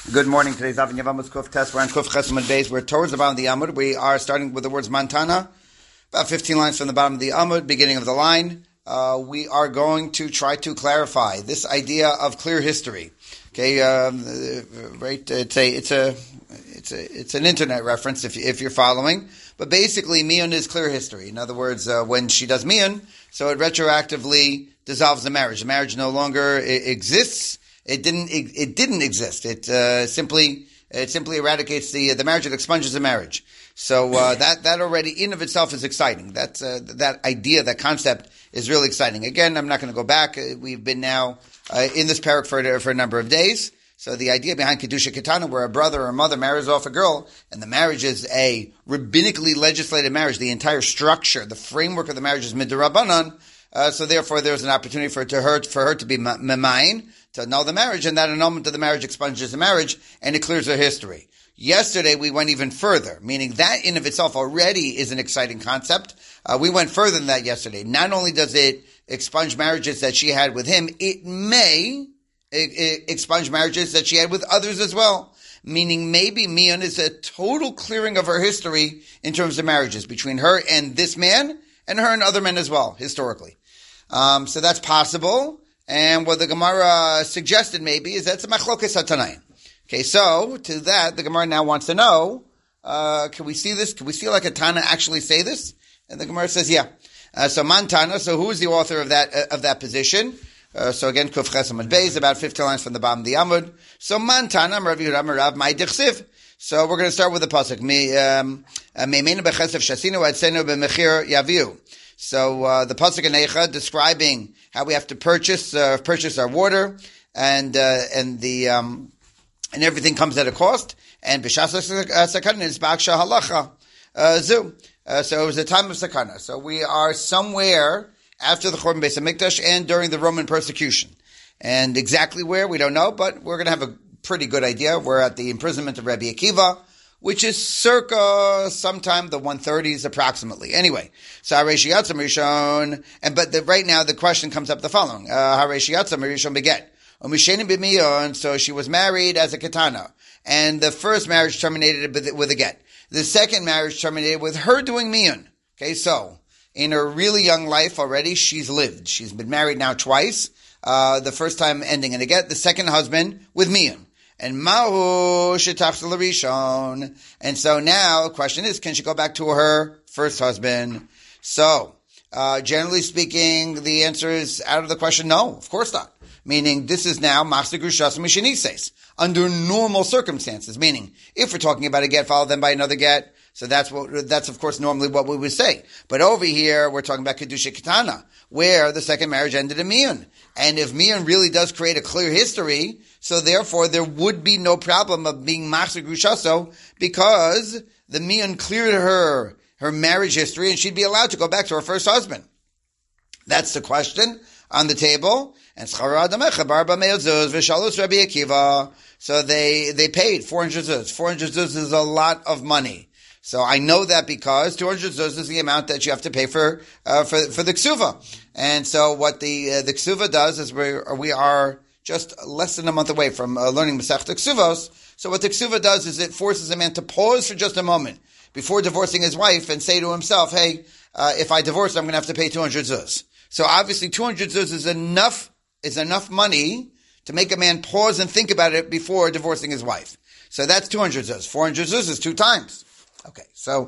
Good morning. Today's Avin Yavamas Kuf Test. We're on Kuf Chesam and Beis. We're towards the bottom of the Amud. We are starting with the words Mantana, about 15 lines from the bottom of the Amud, beginning of the line. We are going to try to clarify this idea of clear history. Okay, right? It's an internet reference if you're following. But basically, miyun is clear history. In other words, when she does miyun, so it retroactively dissolves the marriage. The marriage no longer exists. It didn't exist. It simply eradicates the marriage. It expunges the marriage. So that already in of itself is exciting. That idea, that concept is really exciting. Again, I'm not going to go back. We've been now in this parak for a number of days. So the idea behind Kedusha Ketana, where a brother or a mother marries off a girl, and the marriage is a rabbinically legislated marriage, the entire structure, the framework of the marriage is midrabanan. So therefore, there's an opportunity for her to be memayin, to annul the marriage, and that annulment of the marriage expunges the marriage, and it clears her history. Yesterday, we went even further, meaning that in of itself already is an exciting concept. We went further than that yesterday. Not only does it expunge marriages that she had with him, it may expunge marriages that she had with others as well. Meaning maybe miyun is a total clearing of her history in terms of marriages between her and this man, and her and other men as well, historically. So that's possible. And what the Gemara suggested maybe is that's a machlokas hatanayin. Okay, so to that, the Gemara now wants to know, can we see this? Can we see like a Tana actually say this? And the Gemara says, yeah. So Mantana, so who is the author of that position? So again, Kuf Chesam and Beis, about 15 lines from the bottom of the Amud. So Mantana, Rav Yehuda, Rav Mai Dichsiv. So we're going to start with the pasuk. Meimenu bechesef shasinu atzenu b'mechir yaviu. So the pasuk in Eicha describing how we have to purchase our water, and everything comes at a cost. And b'shas sakana is b'aksha halacha zu. So it was a time of sakana. So we are somewhere after the Churban Beis Hamikdash and during the Roman persecution. And exactly where, we don't know, but we're going to have a pretty good idea. We're at the imprisonment of Rabbi Akiva, which is circa sometime the 130s approximately. Anyway, so Hareshi Yatzam Rishon, but right now the question comes up the following. Hareshi Yatzam Rishon beget. So she was married as a katana, and the first marriage terminated with a get. The second marriage terminated with her doing miyun. Okay, so in her really young life already, she's lived. She's been married now twice. The first time ending in a get, the second husband with miyun. And mahu shetachs l'rishon. And so now the question is, can she go back to her first husband? So, generally speaking, the answer is out of the question, no, of course not. Meaning this is now machzir grushas mishenises under normal circumstances. Meaning, if we're talking about a get followed then by another get, so that's of course normally what we would say. But over here, we're talking about Kedusha Ketana, where the second marriage ended in miyun. And if miyun really does create a clear history, so therefore there would be no problem of being machzir grushaso, because the miyun cleared her marriage history and she'd be allowed to go back to her first husband. That's the question on the table. And schara adamecha barba me'el zuz v'shalus Rabbi Akiva. So they paid 400 zuz. 400 zuz is a lot of money. So I know that because 200 zuz is the amount that you have to pay for the ksuva. And so what the ksuva does is we are just less than a month away from learning Masechta Ksuvos. So what the ksuva does is it forces a man to pause for just a moment before divorcing his wife and say to himself, hey, if I divorce, I'm going to have to pay 200 zuz. So obviously 200 zuz is enough money to make a man pause and think about it before divorcing his wife. So that's 200 zuz. 400 zuz is 2 times. Okay, so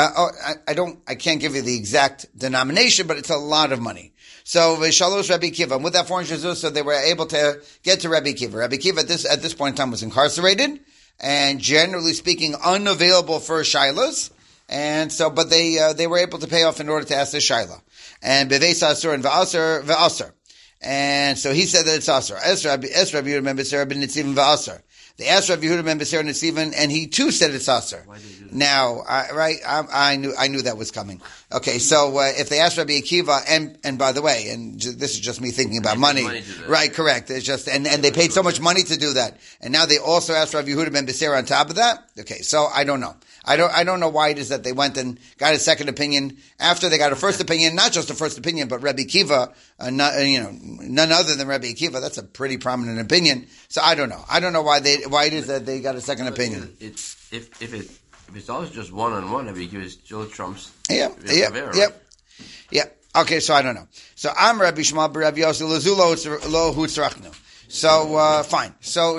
I can't give you the exact denomination, but it's a lot of money. So Shalosh Rabbi Akiva, with that 400 zuz, so they were able to get to Rabbi Akiva. Rabbi Akiva at this point in time was incarcerated, and generally speaking, unavailable for shilas. And so, but they were able to pay off in order to ask the shaila. And beveis asur and va'asur. And so he said that it's asur. Es Rabbi Yehuda ben Beser ben Nitziv va'asur. They asked Rabbi Yehuda ben Beser Nitziv, and he too said it's asur. Now, I knew that was coming. Okay, so if they asked Rabbi Akiva, and by the way, and this is just me thinking about money, right? Correct. It's just and they paid so much money to do that, and now they also asked Rabbi Yehuda ben Beser on top of that. Okay, so I don't know. I don't know why it is that they went and got a second opinion after they got a first opinion, not just a first opinion, but Rabbi Akiva, none other than Rabbi Akiva. That's a pretty prominent opinion. So I don't know. I don't know why it is that they got a second opinion. If it's always just one-on-one, Rabbi Akiva still trumps. Yeah. Okay, so I don't know. So I'm Rabbi Shmuel Rabbi Yossi Lazulo Lo Hutzrachnu. So fine.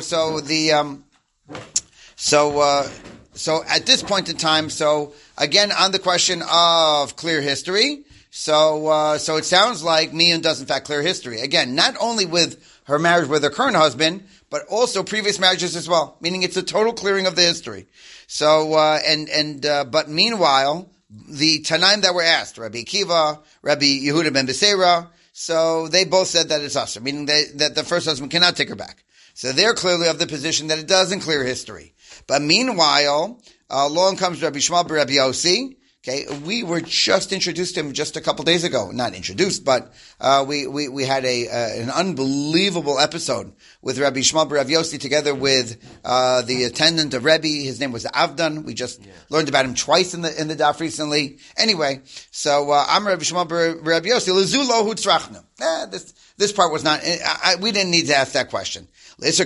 So at this point in time, so again on the question of clear history, so it sounds like Miyun does in fact clear history. Again, not only with her marriage with her current husband, but also previous marriages as well. Meaning it's a total clearing of the history. So but meanwhile, the Tanaim that were asked, Rabbi Akiva, Rabbi Yehuda ben Beseira, so they both said that it's usher, meaning that the first husband cannot take her back. So they're clearly of the position that it doesn't clear history. But meanwhile, along comes Rabbi Shmuel Rabbi Yossi. Okay, we were just introduced to him just a couple days ago. Not introduced, but we had an unbelievable episode with Rabbi Shmuel Rabbi Yossi together with the attendant of Rebbe. His name was Avdan. We just learned about him twice in the daf recently. Anyway, so I'm Rabbi Shmuel Rabbi Yossi. Lezulo hutzrachnu. This part was not. We didn't need to ask that question. Look,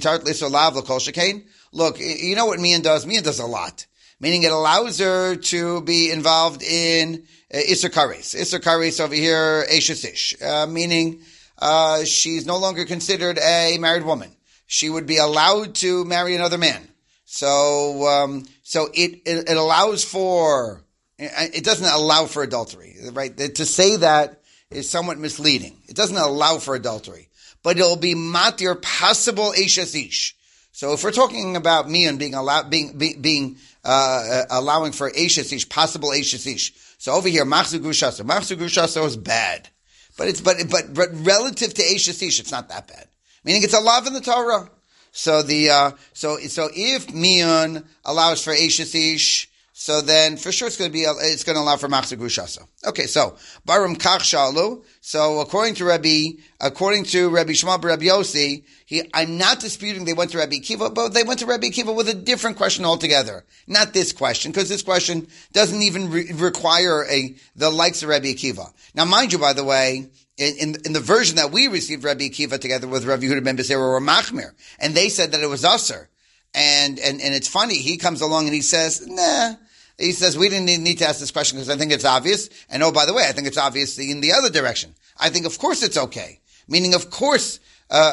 you know what Mian does? Mian does a lot. Meaning it allows her to be involved in Isser Kares. Isser Kares over here, Eishes Ish. Meaning she's no longer considered a married woman. She would be allowed to marry another man. So it allows for, it doesn't allow for adultery, right? To say that is somewhat misleading. It doesn't allow for adultery. But it'll be matir possible Eishes Ish. So if we're talking about Mian being allowed, allowing for Eishes Ish, possible Eishes Ish. So over here, Machzu Gushasa is bad. But relative to Eishes Ish, it's not that bad. Meaning it's a law in the Torah. So if Mian allows for Eishes Ish, so then for sure it's going to allow for Machzu Gushasa. Okay, so Barum Kach Shalu. So according to Rabbi Shmuel Rabbi Yossi, I'm not disputing they went to Rabbi Akiva, but they went to Rabbi Akiva with a different question altogether. Not this question, because this question doesn't even require the likes of Rabbi Akiva. Now, mind you, by the way, in the version that we received Rabbi Akiva together with Rabbi Yehuda ben Beseira were Machmir, and they said that it was Usser. And it's funny, he comes along and he says, nah. He says, we didn't need to ask this question because I think it's obvious. And oh, by the way, I think it's obvious in the other direction. I think, of course, it's okay. Meaning, of course,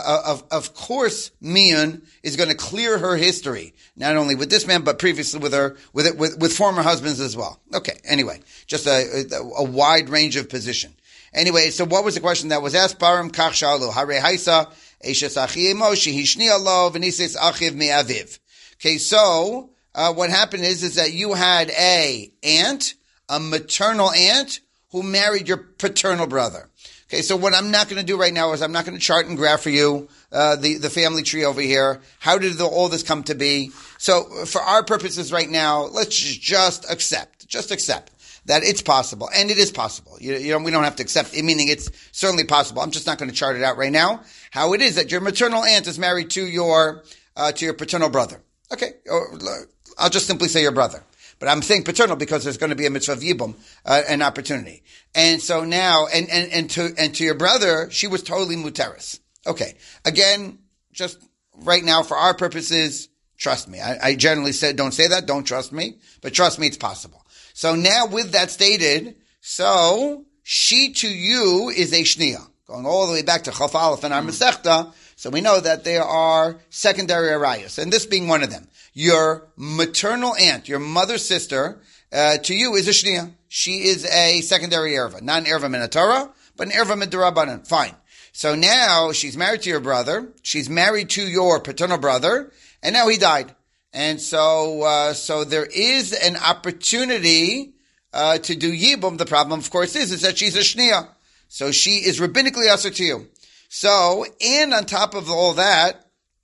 Mian is going to clear her history, not only with this man, but previously with former husbands as well. Okay. Anyway, just a wide range of position. Anyway, so what was the question that was asked? Param kach shalu hare haisa eshes achie Moshe hishni lo v'nises achiv me'aviv. Okay, so what happened is that you had a maternal aunt who married your paternal brother. Okay, so what I'm not going to do right now is I'm not going to chart and graph for you the family tree over here. How did all this come to be? So for our purposes right now, let's just accept that it's possible, and it is possible. We don't have to accept it, meaning it's certainly possible. I'm just not going to chart it out right now. How it is that your maternal aunt is married to your paternal brother. Okay, I'll just simply say your brother. But I'm saying paternal because there's going to be a mitzvah of yibum, an opportunity. And so now, and to your brother, she was totally muteris. Okay. Again, just right now for our purposes, trust me. I generally don't say that, don't trust me, but trust me, it's possible. So now with that stated, so she to you is a shnia. Going all the way back to Chaf Aleph and our Masechta, so we know that there are secondary arayos, and this being one of them. Your maternal aunt, your mother's sister, to you is a shnia. She is a secondary erva. Not an erva min Torah, but an erva min derabanan. Fine. So now she's married to your brother. She's married to your paternal brother, and now he died. And so there is an opportunity to do yibum. The problem, of course, is that she's a shnia. So she is rabbinically usher to you. So, and on top of all that,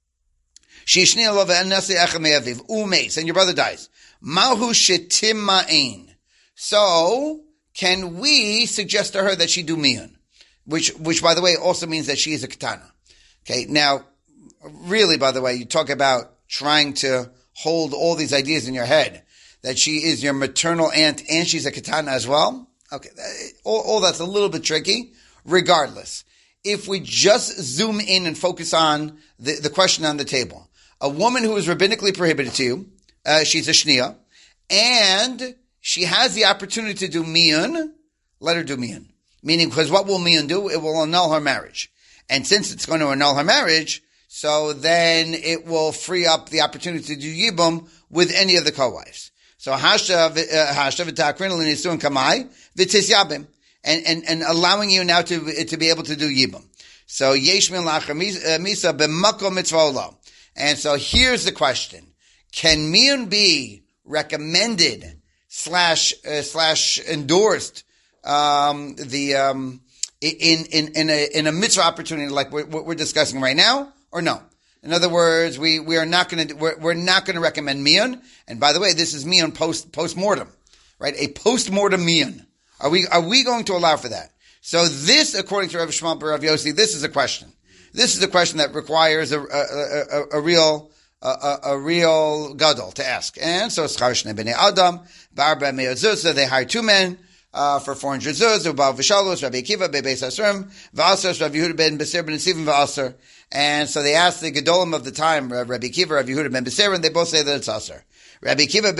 and your brother dies. Mahu shetima'ain. So, can we suggest to her that she do mian? Which by the way, also means that she is a katana. Okay, now, really, by the way, you talk about trying to hold all these ideas in your head, that she is your maternal aunt and she's a katana as well. Okay, all that's a little bit tricky. Regardless, if we just zoom in and focus on the question on the table. A woman who is rabbinically prohibited to you, she's a shnia, and she has the opportunity to do miyun, let her do miyun. Meaning, because what will miyun do? It will annul her marriage. And since it's going to annul her marriage, so then it will free up the opportunity to do yibum with any of the co-wives. So hasha v'takrin l'nisun kamai v'tis yabim. And allowing you now to be able to do yibum. So yesh min lacher misa b'makom mitzvah lo. And so here's the question: can miyun be recommended slash endorsed in a mitzvah opportunity like what we're discussing right now, or no? In other words, we're not going to recommend miyun. And by the way, this is miyun post mortem, right? A post mortem miyun. Are we going to allow for that? So this, according to Rav Shmuel Bar Rav Yossi, this is a question. This is a question that requires a real gadol to ask. And so Schar Shnei Bnei Adam, Barba Me'od Zuz, they hired 2 men for 400 zuz, Ubav V'Shalos, Rabbi Akiva, Bebeis Asrim, V'Asar, Rabbi Yehuda ben Beser ben Nesivim V'Asar. And so they asked the Gedolim of the time, Rabbi Akiva, Rabbi Yehuda ben Beser, and they both say that it's Asar. Rabbi Akiva,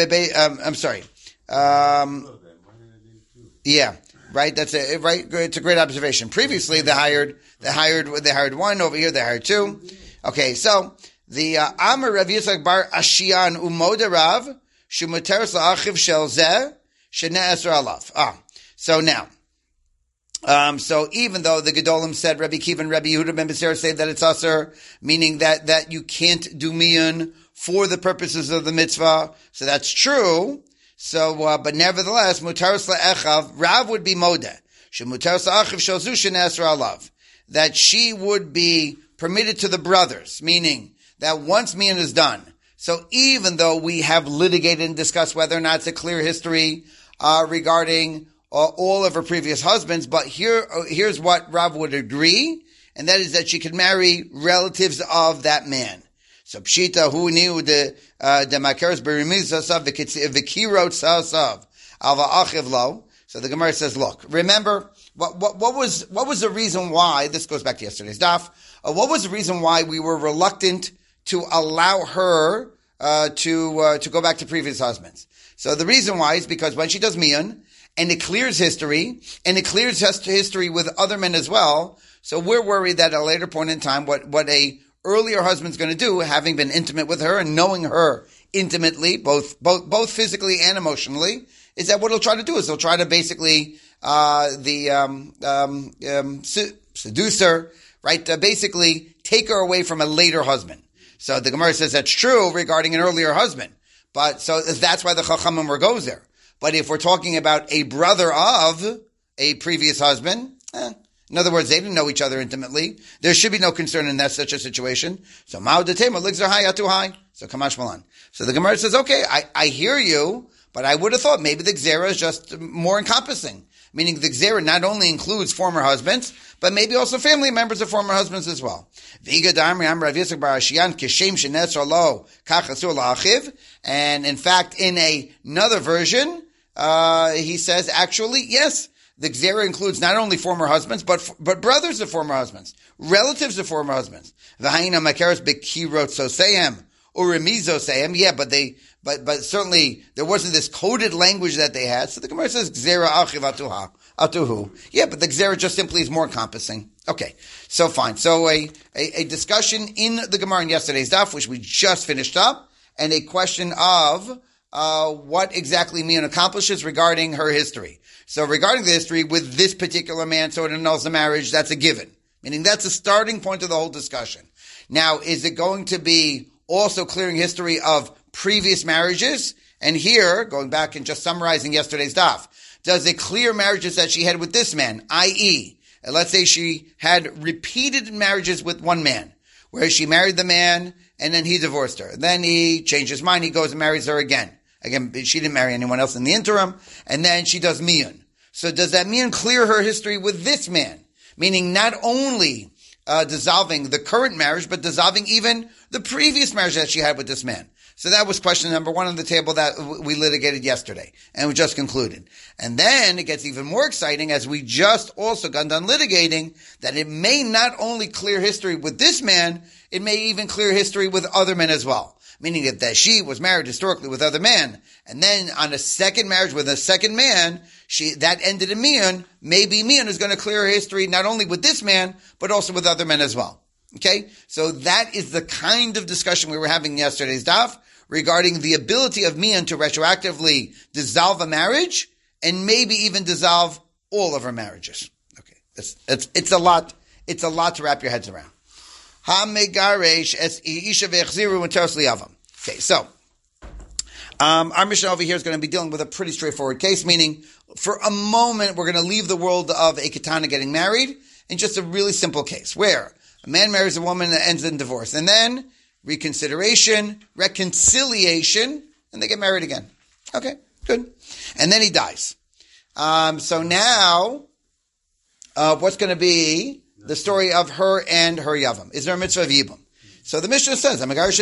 yeah, right. That's right. It's a great observation. Previously, they hired 1. Over here, they hired 2. Okay, so the Amar Rav Yitzchak bar Ashiyan umoda Rav shemuteres la'achiv shel zeh shene'eser alav. So now, so even though the Gedolim said Rabbi Akiva and Rabbi Yehuda ben Beser say that it's aser, meaning that you can't do miyun for the purposes of the mitzvah, so that's true. So, but nevertheless, mutaros la'echav, Rav would be modeh. Shemutaros la'achiv shel zu shene'eser alav. That she would be permitted to the brothers, meaning that once miyun is done, so even though we have litigated and discussed whether or not it's a clear history regarding all of her previous husbands, but here's what Rav would agree, and that is that she could marry relatives of that man. So pshita hu knew the makeres berimizasav v'kirot sasav alva achiv lo. So the Gemara says, look, remember what was the reason why this goes back to yesterday's daf? What was the reason why we were reluctant to allow her to go back to previous husbands? So the reason why is because when she does miyun, and it clears history, and it clears history with other men as well, so we're worried that at a later point in time, what a earlier husband's going to do, having been intimate with her and knowing her intimately, both physically and emotionally, is that what he'll try to do is he'll try to basically seduce her, right? Basically take her away from a later husband. So the Gemara says that's true regarding an earlier husband, but so that's why the Chachamim were goes there. But if we're talking about a brother of a previous husband, in other words, they didn't know each other intimately, there should be no concern in that such a situation. So Ma'odatema ligzar high atu high. So Kamash Malan. So the Gemara says, okay, I hear you, but I would have thought maybe the Gzera is just more encompassing. Meaning the Gzera not only includes former husbands, but maybe also family members of former husbands as well. And in fact, in another version, he says, actually, yes, the Gzera includes not only former husbands, but brothers of former husbands, relatives of former husbands. V'haina makeres bekirot soseim uremizo seim. Yeah, but certainly there wasn't this coded language that they had. So the Gemara says Gzera achiv atuhu. Yeah, but the Gzera just simply is more encompassing. Okay, so fine. So a discussion in the Gemara in yesterday's daf, which we just finished up, and a question of what exactly miyun accomplishes regarding her history. So regarding the history with this particular man, so it annuls the marriage, that's a given. Meaning that's a starting point of the whole discussion. Now, is it going to be also clearing history of previous marriages? And here, going back and just summarizing yesterday's daf, does it clear marriages that she had with this man? I.e., let's say she had repeated marriages with one man, where she married the man and then he divorced her. Then he changed his mind, he goes and marries her again. Again, she didn't marry anyone else in the interim, and then she does miyun. So does that miyun clear her history with this man? Meaning not only dissolving the current marriage, but dissolving even the previous marriage that she had with this man. So that was question number one on the table that we litigated yesterday, and we just concluded. And then it gets even more exciting as we just also got done litigating that it may not only clear history with this man, it may even clear history with other men as well. Meaning that she was married historically with other men, and then on a second marriage with a second man, that ended in Mian. Maybe Mian is going to clear her history not only with this man, but also with other men as well. Okay? So that is the kind of discussion we were having in yesterday's daf regarding the ability of Mian to retroactively dissolve a marriage and maybe even dissolve all of her marriages. Okay. It's a lot to wrap your heads around. Okay, so our mission over here is going to be dealing with a pretty straightforward case, meaning for a moment we're going to leave the world of a katana getting married in just a really simple case where a man marries a woman that ends in divorce, and then reconsideration, reconciliation, and they get married again. Okay, good. And then he dies. So now, what's going to be the story of her and her yavam? Is there a mitzvah of yibum? So the Mishnah says,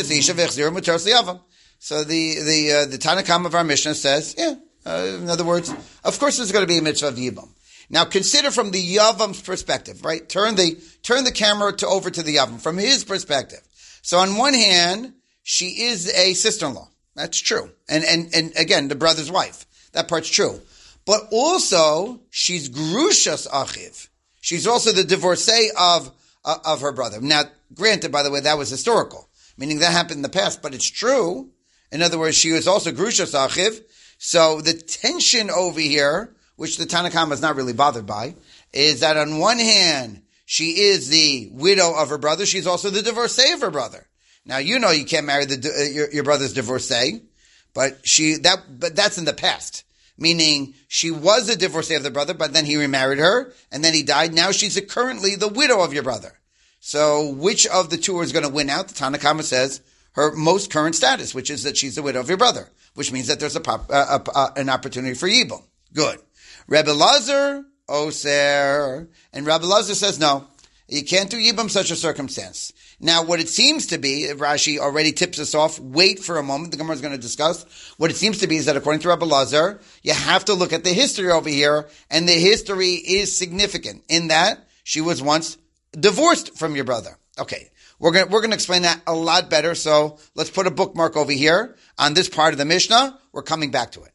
so the Tanakam of our Mishnah says, in other words, of course there's going to be a mitzvah of yibum. Now consider from the yavam's perspective, right? Turn the camera over to the yavam from his perspective. So on one hand, she is a sister-in-law. That's true. And again, the brother's wife. That part's true. But also, she's grushas achiv. She's also the divorcee of her brother. Now, granted, by the way, that was historical, meaning that happened in the past, but it's true. In other words, she was also grushas achiv. So the tension over here, which the Tanakhama is not really bothered by, is that on one hand, she is the widow of her brother. She's also the divorcee of her brother. Now, you know you can't marry your brother's divorcee, but that's in the past. Meaning, she was a divorcee of the brother, but then he remarried her, and then he died. Now she's currently the widow of your brother. So, which of the two is going to win out? The Tanakhama says her most current status, which is that she's the widow of your brother, which means that there's an opportunity for yibum. Good. Rebbe Lazar, Oser, and Rebbe Lazar says no, you can't do yibum such a circumstance. Now, what it seems to be, Rashi already tips us off, wait for a moment, the Gemara is going to discuss. What it seems to be is that according to Rebbe Lazar, you have to look at the history over here, and the history is significant in that she was once divorced from your brother. Okay, we're going to explain that a lot better, so let's put a bookmark over here on this part of the Mishnah. We're coming back to it.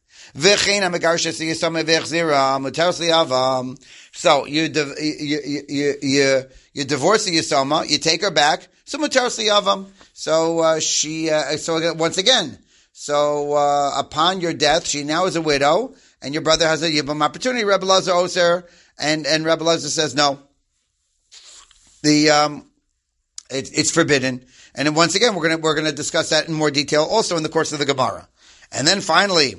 So you divorce the Yisama, you take her back. So mutar yavam. So so once again, upon your death, she now is a widow, and your brother has a yibum opportunity. Rebbe Lazar Oser, and Rebbe Lazar says no. It's forbidden. And then once again, we're gonna discuss that in more detail also in the course of the Gemara. And then finally,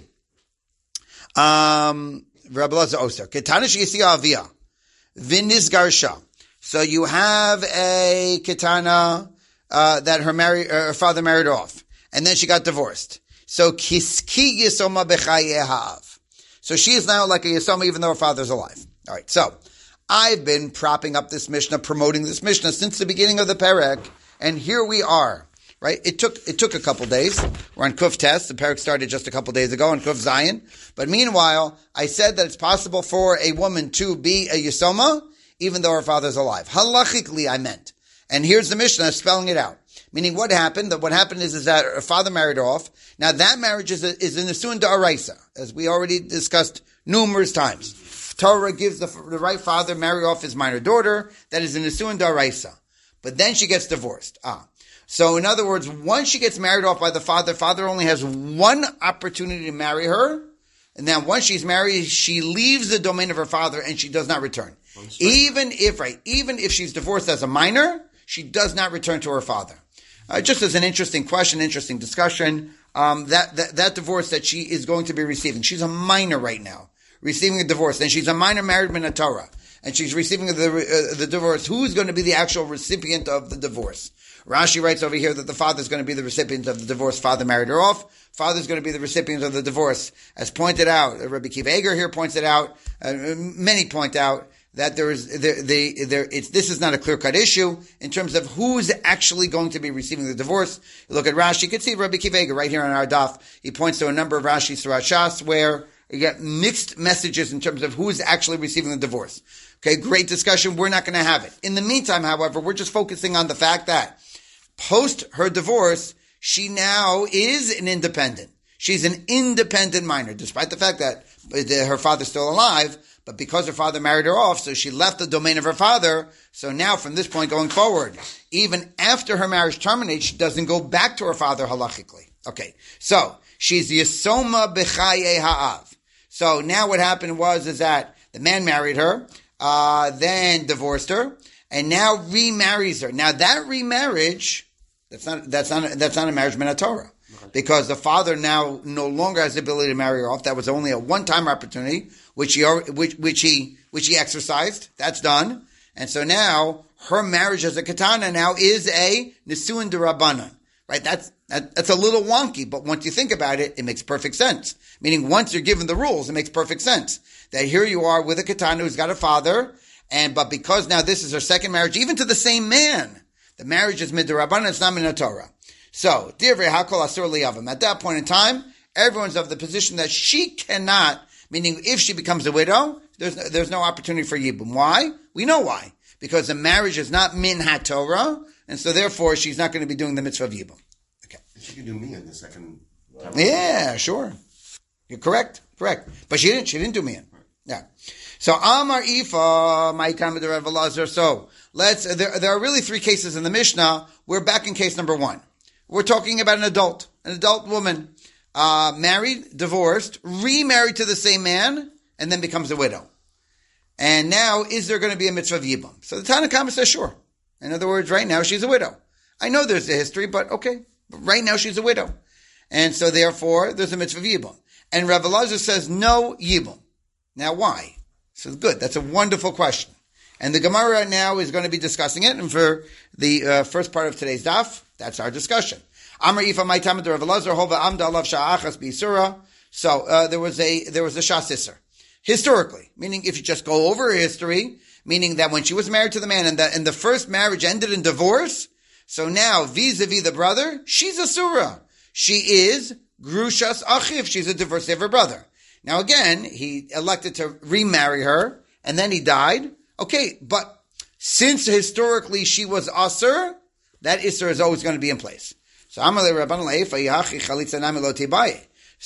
Rebbe Lazar Oser, Ketana Sheyisia Avia, Vinizgarsha. So you have a Ketana that her father married off, and then she got divorced. So Kiski Yisoma Bechayehav. So she is now like a Yisoma even though her father's alive. All right, so I've been propping up this Mishnah, promoting this Mishnah since the beginning of the Perek, and here we are. Right? It took a couple days. We're on Kuf Test. The Perek started just a couple days ago on Kuf Zion. But meanwhile, I said that it's possible for a woman to be a Yisoma even though her father's alive. Halachically, I meant. And here's the Mishnah spelling it out. Meaning what happened? What happened is that her father married her off. Now that marriage is an Nesuin D'Oraisa, as we already discussed numerous times. Torah gives the right father marry off his minor daughter. That is an Nesuin D'Oraisa. But then she gets divorced. So in other words, once she gets married off by the father only has one opportunity to marry her. And then once she's married, she leaves the domain of her father and she does not return. Even if she's divorced as a minor, she does not return to her father. Just as an interesting question, interesting discussion, that divorce that she is going to be receiving. She's a minor right now, receiving a divorce. And she's a minor married min Torah. And she's receiving the divorce. Who's going to be the actual recipient of the divorce? Rashi writes over here that the father is going to be the recipient of the divorce. Father married her off. Father is going to be the recipient of the divorce. As pointed out, Rabbi Kiva Eger here points it out. Many point out that this is not a clear-cut issue in terms of who's actually going to be receiving the divorce. You look at Rashi, you can see Rabbi Kivega right here on our daf. He points to a number of Rashis throughout Shas where you get mixed messages in terms of who's actually receiving the divorce. Okay, great discussion. We're not going to have it. In the meantime, however, we're just focusing on the fact that post her divorce, she now is an independent. She's an independent minor, despite the fact that her father's still alive, but because her father married her off, so she left the domain of her father. So now, from this point going forward, even after her marriage terminates, she doesn't go back to her father halachically. Okay, so she's Yesoma B'chaye Ha'av. So now what happened is that the man married her, then divorced her, and now remarries her. Now that remarriage, that's not a marriage min Torah. Because the father now no longer has the ability to marry her off. That was only a one-time opportunity, which he exercised. That's done. And so now her marriage as a katana now is a nisuin d'Rabbanan. Right? That's a little wonky, but once you think about it, it makes perfect sense. Meaning once you're given the rules, it makes perfect sense. That here you are with a katana who's got a father, but because now this is her second marriage, even to the same man, the marriage is mid-Rabbanan, it's not min Torah. So, Divrei Hakol Asur Liyavam. At that point in time, everyone's of the position that she cannot, meaning if she becomes a widow, there's no opportunity for Yibum. Why? We know why. Because the marriage is not min HaTorah, and so therefore she's not going to be doing the mitzvah of Yibum. Okay. She can do me in the second time. Yeah, sure. You're correct. But she didn't do me. Yeah. So, Amar Ifa, Ma'ikam Rav Elazar. So, there are really three cases in the Mishnah. We're back in case number one. We're talking about an adult woman, married, divorced, remarried to the same man, and then becomes a widow. And now, is there going to be a mitzvah of Yibum? So the Tanna Kama says, sure. In other words, right now she's a widow. I know there's a history, but okay. But right now she's a widow. And so therefore, there's a mitzvah of Yibum. And Rav Elazar says, no Yibum. Now why? So good. That's a wonderful question. And the Gemara now is going to be discussing it. And for the first part of today's daf, that's our discussion. Amar Ifa Maitam Rav Elazar Hova Amda Alav Sha'achas B'Isura. So there was a Shas Isser. Historically, meaning if you just go over history, meaning that when she was married to the man and the first marriage ended in divorce, so now vis-a-vis the brother, she's a surah. She is Grushas Achiv. She's a divorcee of her brother. Now again, he elected to remarry her, and then he died. Okay, but since historically she was Asur, that Isser is always going to be in place. So Amalei Rabban Leifa Yachi Chalitza Nami Lo Tibaye.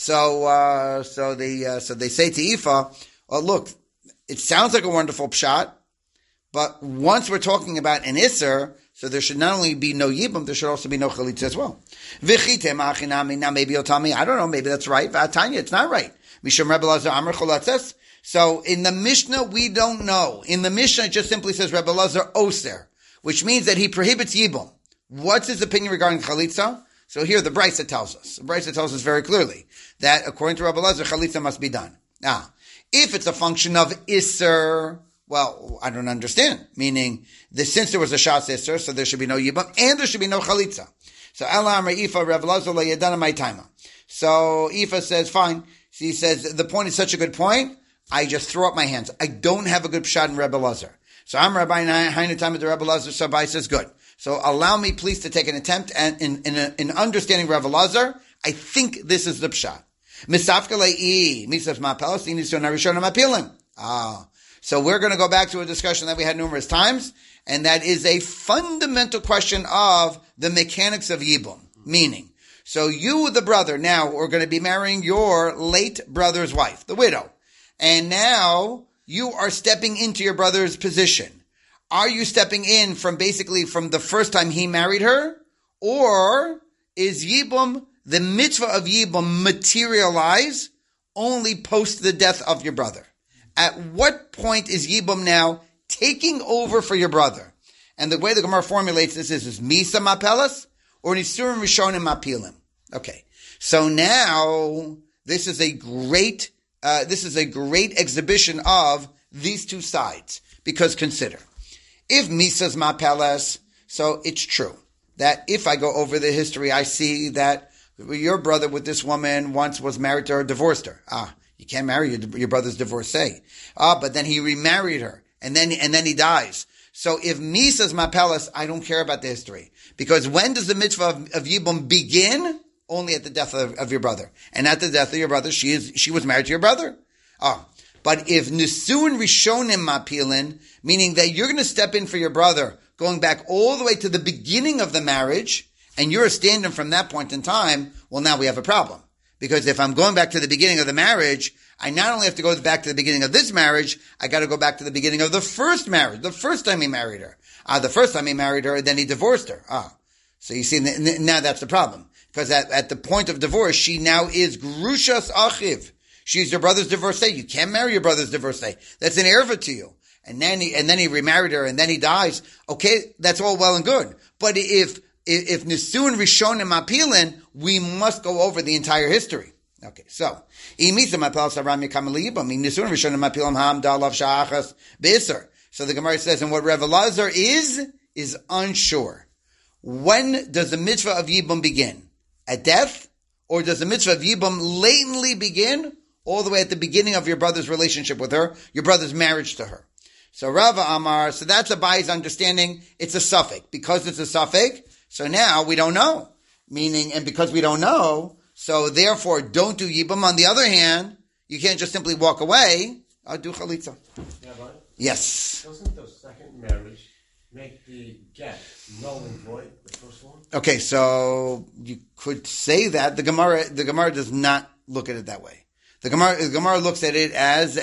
So they say to Ifa, well, look, it sounds like a wonderful pshat, but once we're talking about an Isser, so there should not only be no Yibum, there should also be no Chalitza as well. Now maybe you'll tell me, I don't know, maybe that's right. Tanya, it's not right. Mishum Rebbe Lazar Amar Cholatzes. So in the Mishnah, we don't know. In the Mishnah, it just simply says Rebbe Lazar Oser, which means that he prohibits Yibum. What's his opinion regarding Chalitza? So here the Brisa tells us. The Brisa tells us very clearly that according to Rebbe Lazar, Chalitza must be done. Now, if it's a function of Isser, well, I don't understand. Meaning, since there was a Shas Isser, so there should be no Yibum, and there should be no Chalitza. So Allah Amar Ifa Rebbe Lazar Lo Yadana Mai Taima. So Ifa says, fine. He says, the point is such a good point, I just throw up my hands. I don't have a good pshat in Rebbe Lazar. So I'm Rabbi Hainu Time of the Rebbe Lazar, so Bai says, good. So allow me please to take an attempt in understanding Rebbe Lazar. I think this is the pshat. So we're going to go back to a discussion that we had numerous times, and that is a fundamental question of the mechanics of Yibum. Meaning, so you, the brother, now are going to be marrying your late brother's wife, the widow. And now you are stepping into your brother's position. Are you stepping in from the first time he married her? Or is Yibum, the mitzvah of Yibum, materialize only post the death of your brother? At what point is Yibum now taking over for your brother? And the way the Gemara formulates this is Misa Mapelas or Nisurim Rishonim Mapilim. Okay. So now this is a great exhibition of these two sides. Because consider, if Misa's Mapelas, so it's true that if I go over the history, I see that your brother with this woman once was married to her, divorced her. You can't marry your brother's divorcee. But then he remarried her. and then he dies. So if Misa's Mapelas, I don't care about the history. Because when does the mitzvah of Yibum begin? Only at the death of your brother. And at the death of your brother, she was married to your brother. But if Nisuin Rishonim Mapilin, meaning that you're going to step in for your brother, going back all the way to the beginning of the marriage, and you're standing from that point in time, well, now we have a problem. Because if I'm going back to the beginning of the marriage, I not only have to go back to the beginning of this marriage, I got to go back to the beginning of the first marriage, the first time he married her. The first time he married her, then he divorced her. So you see, now that's the problem. Because at the point of divorce, she now is Grushas Achiv. She's your brother's divorcee. You can't marry your brother's divorcee. That's an erva to you. And then he remarried her, and then he dies. Okay, that's all well and good. But if Nisuin Rishonim Apilin, we must go over the entire history. Okay, so So the Gemara says, and what Rav Elazar is unsure. When does the mitzvah of Yibum begin? At death? Or does the mitzvah of Yibum latently begin all the way at the beginning of your brother's relationship with her, your brother's marriage to her? So Rava Amar, so that's Abai's understanding. It's a suffix. Because it's a suffix, so now we don't know. Meaning, and because we don't know, so therefore don't do Yibum. On the other hand, you can't just simply walk away. I'll do Chalitza. Yeah, but yes. Doesn't the second marriage make the get null and void, the first one? Okay, so you could say that. The Gemara does not look at it that way. The Gemara looks at it as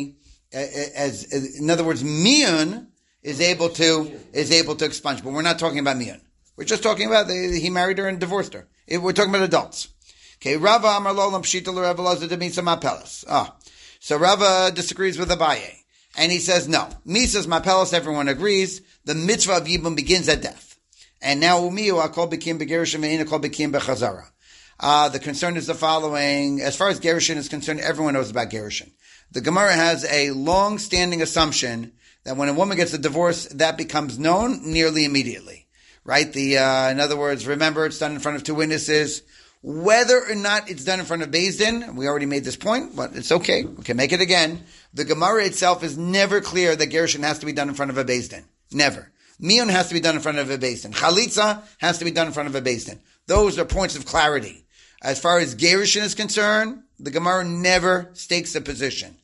in other words, Miyun is able to expunge, but we're not talking about Miyun. We're just talking about he married her and divorced her. We're talking about adults. Okay, Rava Amar Lolam Pshita Rav Elazar to Misa Mapelas. So Rava disagrees with Abaye, and he says no. Misa's Mapelas, everyone agrees. The mitzvah of Yibum begins at death, and now Umiyu Akol Bekim Begerishim and Akol Bekim Bechazara. The concern is the following: as far as Gerushin is concerned, everyone knows about Gerushin. The Gemara has a long-standing assumption that when a woman gets a divorce, that becomes known nearly immediately. Right? In other words, remember, it's done in front of two witnesses. Whether or not it's done in front of Beis Din, we already made this point, but it's okay. We can make it again. The Gemara itself is never clear that Gerushin has to be done in front of a Beis Din. Never. Miyun has to be done in front of a Beis Din. Chalitza has to be done in front of a Beis Din. Those are points of clarity. As far as Gerushin is concerned, the Gemara never stakes a position.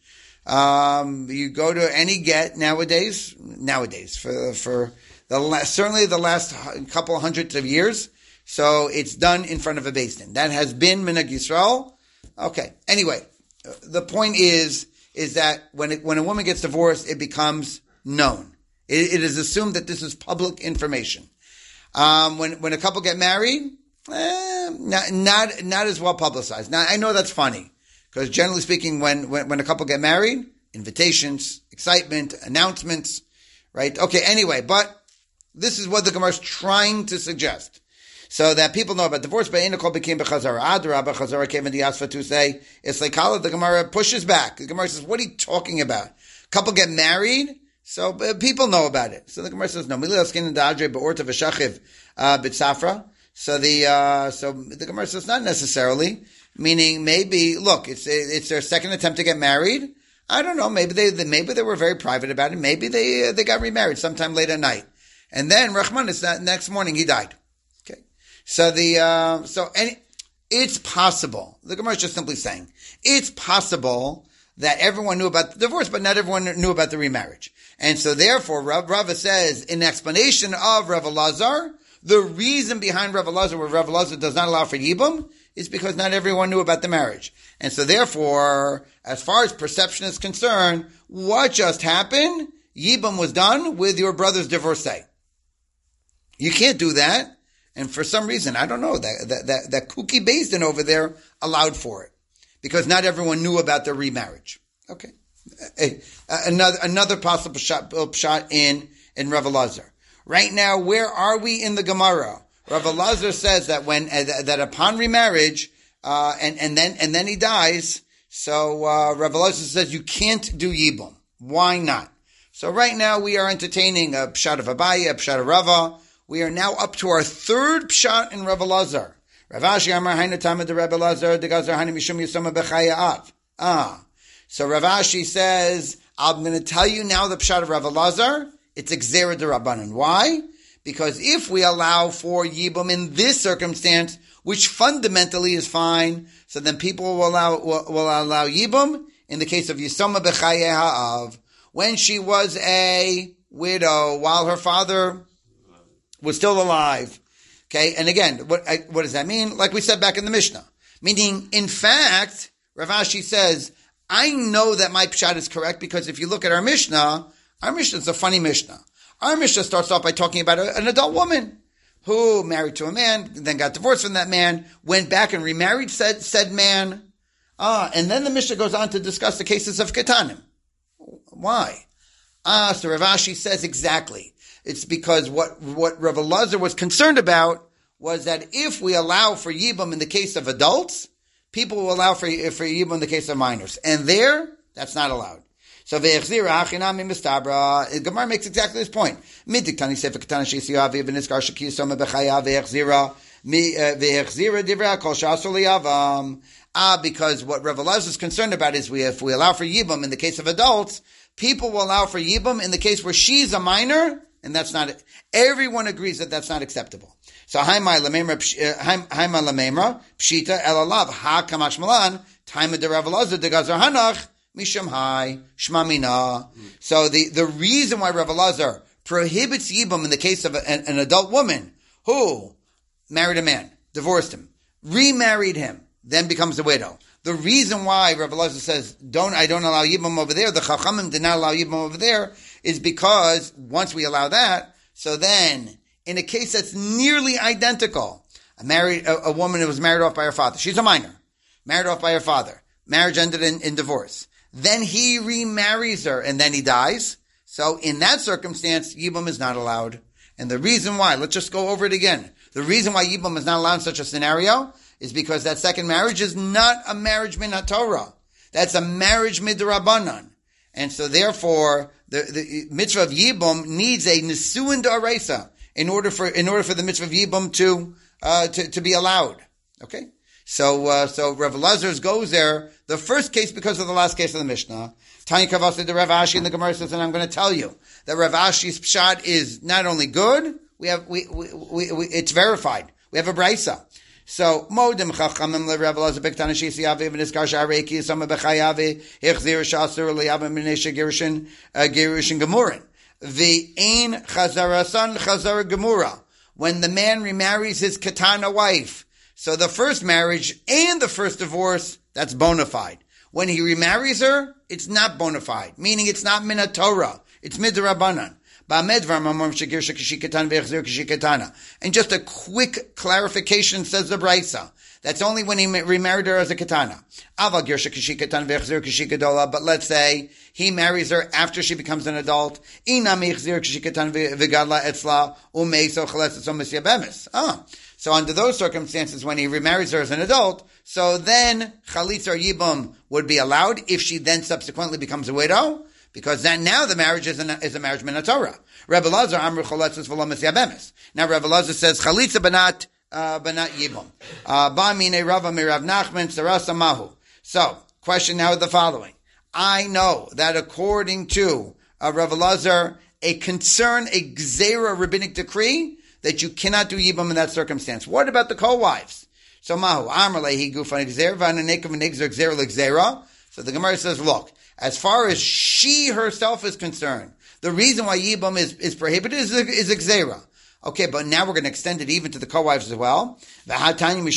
You go to any get nowadays, for certainly the last couple hundreds of years. So it's done in front of a Beis Din. That has been Minhag Yisrael. Okay. Anyway, the point is that when a woman gets divorced, it becomes known. It is assumed that this is public information. When a couple get married, not as well publicized. Now I know that's funny because generally speaking, when a couple get married, invitations, excitement, announcements, right? Okay. Anyway, but this is what the Gemara is trying to suggest. So that people know about divorce, but Einakol became Bechazara. Adrabah Chazara came in the Asfa to say, it's like Kala, the Gemara pushes back. The Gemara says, what are you talking about? Couple get married, so people know about it. So the Gemara says, no. Milil skin and Adre be'orta v'shachiv b'tzafra. So the Gemara says, not necessarily. Meaning, maybe, look, it's their second attempt to get married. I don't know, maybe they were very private about it. Maybe they got remarried sometime late at night. And then, Rahmanis, that next morning, he died. So it's possible. The Gemara is just simply saying it's possible that everyone knew about the divorce, but not everyone knew about the remarriage. And so therefore, Rava says in explanation of Rav Elazar, the reason behind Rav Elazar, where Rav Elazar does not allow for Yibum, is because not everyone knew about the marriage. And so therefore, as far as perception is concerned, what just happened? Yibum was done with your brother's divorcee. You can't do that. And for some reason, I don't know, that kooky Beis Din over there allowed for it. Because not everyone knew about the remarriage. Okay. Another possible shot in Rav Elazar. Right now, where are we in the Gemara? Rav Elazar says that that upon remarriage, and then he dies, so Rav Elazar says you can't do Yibum. Why not? So right now we are entertaining a pshat of Abaye, a pshat of Rava. We are now up to our third pshat in Rav Elazar. Rav Ashi Amar Hainu Tamid de Rav Elazar de Gazar Hainu Mishum Yisoma Bechayaav. So Rav Ashi says, I'm going to tell you now the pshat of Rav Elazar. It's Gzeira D'Rabbanan. Why? Because if we allow for Yibum in this circumstance, which fundamentally is fine, so then people will allow Yibum in the case of Yisoma B'Chaye Ha'av, when she was a widow while her father was still alive. Okay, and again, what does that mean? Like we said back in the Mishnah. Meaning, in fact, Rav Ashi says, I know that my pshat is correct because if you look at our Mishnah is a funny Mishnah. Our Mishnah starts off by talking about an adult woman who married to a man, then got divorced from that man, went back and remarried said man. And then the Mishnah goes on to discuss the cases of Ketanim. Why? So Rav Ashi says exactly. It's because what Rav Elazar was concerned about was that if we allow for Yibum in the case of adults, people will allow for Yibum in the case of minors. And that's not allowed. So Ve'echzira Achinami Mistabra, Gemara makes exactly this point. Midiktani Sefer Ketana Shisiyavi V'Niskar Shekiyasoma B'Chaya Ve'echzira Ve'echzira Divra Kol Shasol Yavam. Because what Rav Elazar is concerned about is if we allow for Yibum in the case of adults, people will allow for Yibum in the case where she's a minor, and that's not, everyone agrees that that's not acceptable. So, Haima Lamemra, Pshita, Elalav, Ha Kamash Malan, Taima de Rav Elazar, de Gazar Hanach, Misham Hai, Shmamina. So, the reason why Rav Elazar prohibits Yibum in the case of an adult woman who married a man, divorced him, remarried him, then becomes a widow. The reason why Rav Elazar says, I don't allow Yibum over there, the Chachamim did not allow Yibum over there, is because once we allow that, so then, in a case that's nearly identical, a woman who was married off by her father, she's a minor, married off by her father, marriage ended in divorce, then he remarries her, and then he dies. So in that circumstance, Yibum is not allowed. And the reason why, let's just go over it again. The reason why Yibum is not allowed in such a scenario is because that second marriage is not a marriage min haTorah. That's a marriage midrabanan. And so therefore, the mitzvah of Yibum needs a Nesuin D'Oraisa in order for the mitzvah of Yibum to be allowed. Okay? So Rav Elazar goes there, the first case because of the last case of the Mishnah. Tanya Kavasa de Rav Ashi in the Gemara says, and I'm going to tell you that Rav Ashi's pshat is not only good, it's verified. We have a brisa. So, Modim Chachamim LeRav Elazar Bektana Shisiyavi V'Niskar Sha'areki Yisama B'Chayavi Hichzir Shasur L'Yavim B'Nesha Gerushin Gemurin V'Ein Chazarasan Chazar Gemura. When the man remarries his Ketana wife, so the first marriage and the first divorce, that's bona fide. When he remarries her, it's not bona fide, meaning it's not min haTorah, it's midrabanan. And just a quick clarification, says the Brisa. That's only when he remarried her as a katana. But let's say he marries her after she becomes an adult. So under those circumstances, when he remarries her as an adult, so then chalitza or yibum would be allowed if she then subsequently becomes a widow. Because then now the marriage is a marriage min haTorah. Rebbe Elazar amru chaletzes v'lo mesyabemes. Now Rebbe Elazar says chalitza banat yibum. Ba mine Rava mirav Nachman sarasa mahu. So question now is the following: I know that according to Rebbe Elazar, a gzeira rabbinic decree that you cannot do yibum in that circumstance. What about the co-wives? So mahu amr lehi gufan gzeira v'ananekav v'negzer gzeira l'gzeira. So the Gemara says, look. As far as she herself is concerned, the reason why Yibum is prohibited is a gzeira. Okay, but now we're going to extend it even to the co-wives as well. So the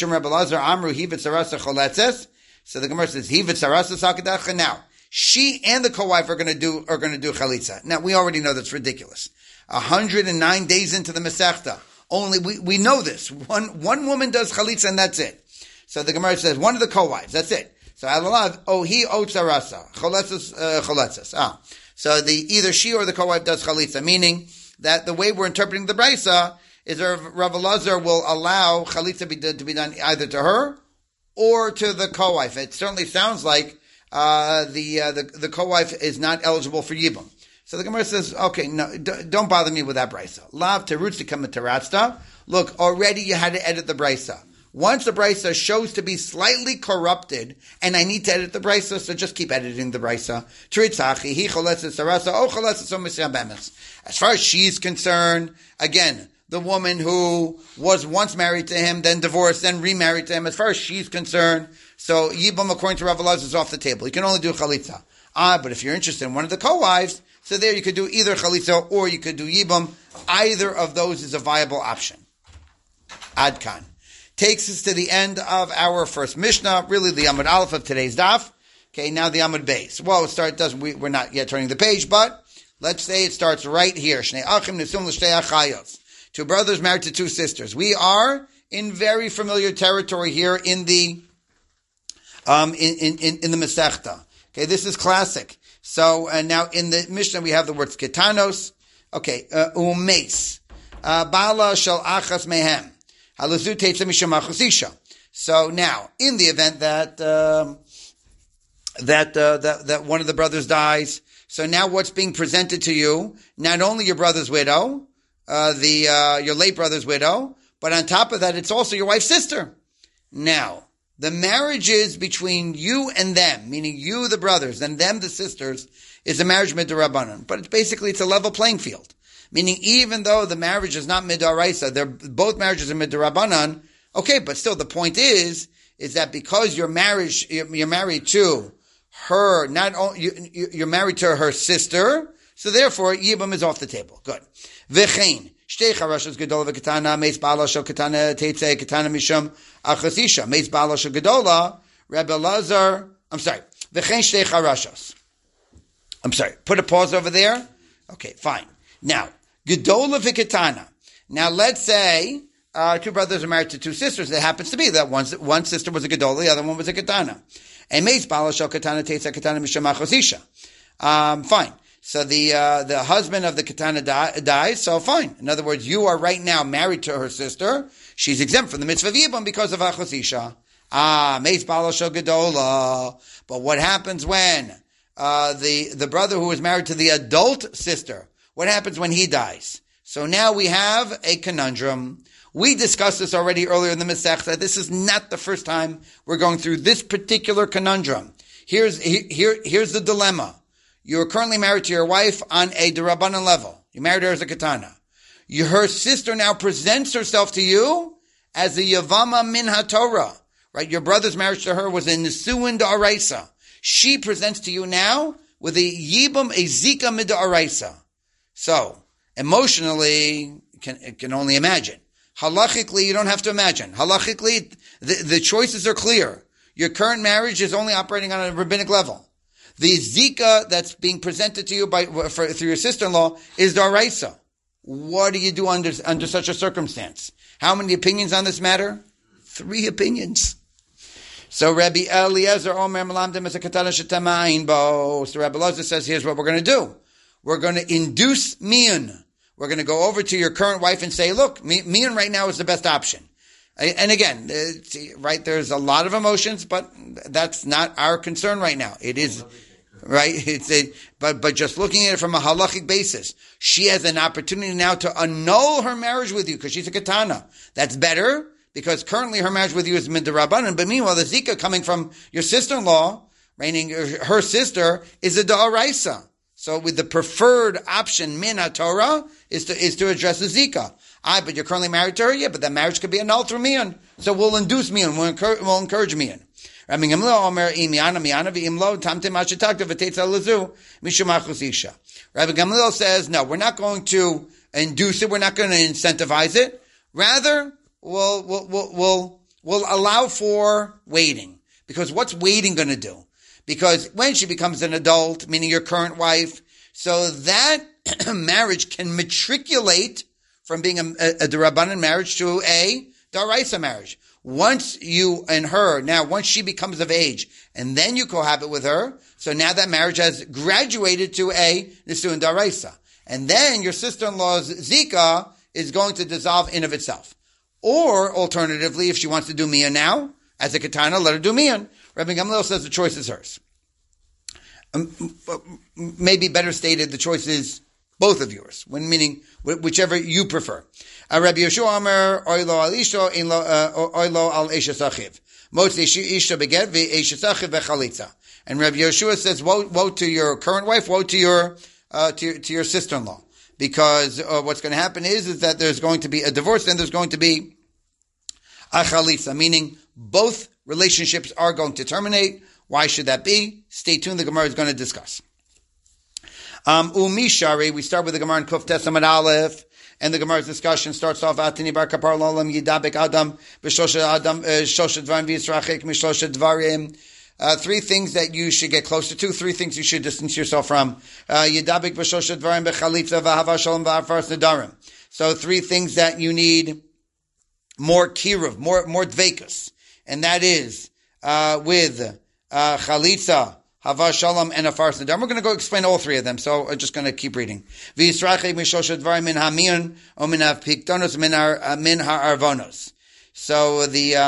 Gemara says, now, she and the co-wife are going to do chalitza. Now, we already know that's ridiculous. 109 days into the Masechta, only we know this. One woman does chalitza and that's it. So the Gemara says, one of the co-wives, that's it. So he otzarasa choletzes. So either she or the co-wife does chalitza, meaning that the way we're interpreting the brisa is Rav Elazar will allow chalitza to be done either to her or to the co-wife. It certainly sounds like the co-wife is not eligible for yibum. So the Gemara says, okay, no, don't bother me with that brisa. Lav terutz to come teratsta. Look, already you had to edit the brisa. Once the brisa shows to be slightly corrupted, and I need to edit the brisa, so just keep editing the brisa. As far as she's concerned, again, the woman who was once married to him, then divorced, then remarried to him, as far as she's concerned, so Yibam, according to Rav Elazar, is off the table. You can only do chalitza. But if you're interested in one of the co-wives, so there you could do either chalitza or you could do Yibam. Either of those is a viable option. Adkan. Takes us to the end of our first Mishnah, really the Amud Aleph of today's daf. Okay, now the Amud Beis. Well, we're not yet turning the page, but let's say it starts right here. Shnei achim nisum l'shtei achayos. Two brothers married to two sisters. We are in very familiar territory here in the Masechta. Okay, this is classic. So now in the Mishnah we have the words ketanos. Okay, umeis bala shel achas mehem halazu teitza misham achos isha. So now, in the event that that one of the brothers dies, so now what's being presented to you? Not only your brother's widow, your late brother's widow, but on top of that, it's also your wife's sister. Now, the marriages between you and them, meaning you, the brothers, and them, the sisters, is a marriage midrabanan. But it's a level playing field. Meaning, even though the marriage is not midaraisa, both marriages are midrabanan. Okay, but still, the point is that because you're married to her, you're married to her sister, so therefore, Yibam is off the table. Good. V'chein. Shtei charashos gedola v'ketana, meis bala shel ketana teitze ketana mishum achasisha. Meis bala shel gedola, Rebbe Lazar, v'chein shtei charashos. Put a pause over there. Okay, fine. Now, gedola v'ketana. Now, let's say, two brothers are married to two sisters. It happens to be that one sister was a gedola, the other one was a ketana. And meis bala shel ketana teitze ketana mishum achasisha. Fine. So the husband of the ketana dies, so fine. In other words, you are right now married to her sister. She's exempt from the mitzvah of Yibam because of achos isha. Meis bala shel gedola. But what happens when the brother who is married to the adult sister, what happens when he dies? So now we have a conundrum. We discussed this already earlier in the Masechta. This is not the first time we're going through this particular conundrum. Here's the dilemma. You're currently married to your wife on a derabanan level. You married her as a ketana. Her sister now presents herself to you as a yavama min haTorah. Right? Your brother's marriage to her was a nisuin da'araisa. She presents to you now with a yibam, a zika mid da'araisa. So, emotionally, can only imagine. Halachically, you don't have to imagine. Halachically, the choices are clear. Your current marriage is only operating on a rabbinic level. The zika that's being presented to you through your sister-in-law is daraisa. What do you do under such a circumstance? How many opinions on this matter? 3 opinions. So Rabbi Eliezer Omer Melamdim is a katana shetamayin bo. So Rabbi Eliezer says, here's what we're going to do. We're going to induce miyun. We're going to go over to your current wife and say, look, miyun right now is the best option. And again, right, there's a lot of emotions, but that's not our concern right now. It is, right? But just looking at it from a halachic basis, she has an opportunity now to annul her marriage with you because she's a katana. That's better because currently her marriage with you is midrabanan. But meanwhile, the zika coming from your sister-in-law, meaning her sister, is a da'araisa. So with the preferred option, min haTorah, is to address the zika. But you're currently married to her? Yeah, but that marriage could be annulled through miyan. So we'll induce miyan. We'll encourage miyan. Rabbi Gamliel says, no, we're not going to induce it. We're not going to incentivize it. Rather, we'll allow for waiting. Because what's waiting going to do? Because when she becomes an adult, meaning your current wife, so that marriage can matriculate from being a derabanan marriage to a daraisa marriage. Once you and her, now once she becomes of age, and then you cohabit with her, so now that marriage has graduated to a nisuin daraisa. And then your sister-in-law's zika is going to dissolve in of itself. Or, alternatively, if she wants to do miyan now, as a katana, let her do miyan. Rabbi Gamliel says the choice is hers. Maybe better stated, the choice is Both of yours, when meaning whichever you prefer. Rabbi Yeshua Amar, oilo al isho, oilo al eshes achiv. Motzi isha beget ve'eshes achiv vechalitza. And Rabbi Yeshua says, woe to your current wife, woe to your sister-in-law. Because what's going to happen is that there's going to be a divorce and there's going to be a chalitza, meaning both relationships are going to terminate. Why should that be? Stay tuned, the Gemara is going to discuss. Umishari, we start with the Gemara in Kuf Tesamad Aleph, and the Gemara's discussion starts off, Atini bar kapar l'olam yidabek adam, b'shoshet dvarim v'yisrachik mishoshet dvarim. 3 things that you should get closer to, 3 things you should distance yourself from. Yidabek b'shoshet dvarim b'chalitza v'hava shalom v'afars nedarim. So 3 things that you need more kiruv, more dvekus. And that is, with, chalitza, Hava Shalom, and Afar Nedarim. We're going to go explain all 3 of them, so I'm just going to keep reading. V'yisrachek mishoshet dvarim min hamiyon, o min ha'piktonos, min ha'arvonos. So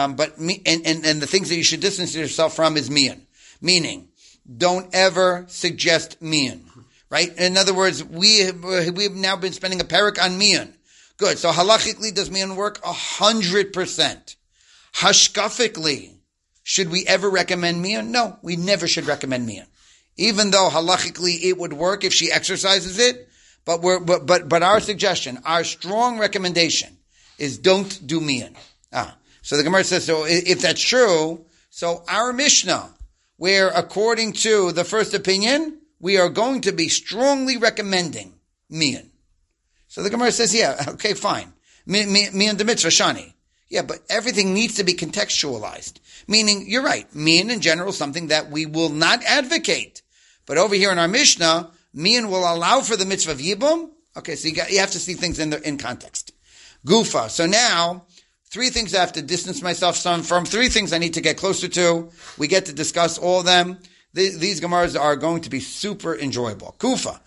and the things that you should distance yourself from is miyan. Meaning, don't ever suggest miyan. Right? In other words, we've now been spending a parak on miyan. Good. So halachically, does miyan work? 100%. Hashkafically, should we ever recommend miyan? No, we never should recommend miyan. Even though halachically it would work if she exercises it, but our suggestion, our strong recommendation is don't do miyan. So the Gemara says, so if that's true, so our Mishnah, where according to the first opinion, we are going to be strongly recommending miyan. So the Gemara says, yeah, okay, fine. Miyan de mitzvah shani. Yeah, but everything needs to be contextualized. Meaning, you're right, miyan in general is something that we will not advocate. But over here in our Mishnah, miyan will allow for the mitzvah of yibum. Okay, so you have to see things in context. Gufa. So now, 3 things I have to distance myself from, 3 things I need to get closer to. We get to discuss all of them. These Gemaras are going to be super enjoyable. Kufa.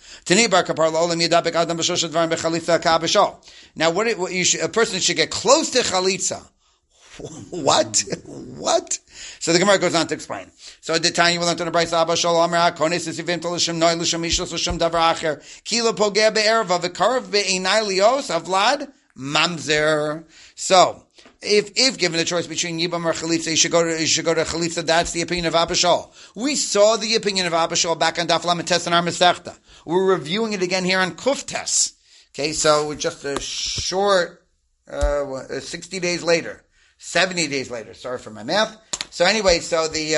Now, a person should get close to chalitza. What? What? So the Gemara goes on to explain. So the Tanya will learn to the Brayso Abba Shalom Amar HaKonis Esivim to L'Shem Noi L'Shem Mishlos L'Shem Davar Acher Kilo Pogeh Be'erva V'Karv Be'einai Lios Avlad Mamzer. So, if given the choice between Yibam or Chalitza, you should go to Chalitza. That's the opinion of Abba Shaul. We saw the opinion of Abba Shaul back on Daf Lamed Tes in our Masechta. We're reviewing it again here on Kuf Tes. Okay, so just a short 60 days later, 70 days later. Sorry for my math. So anyway, so the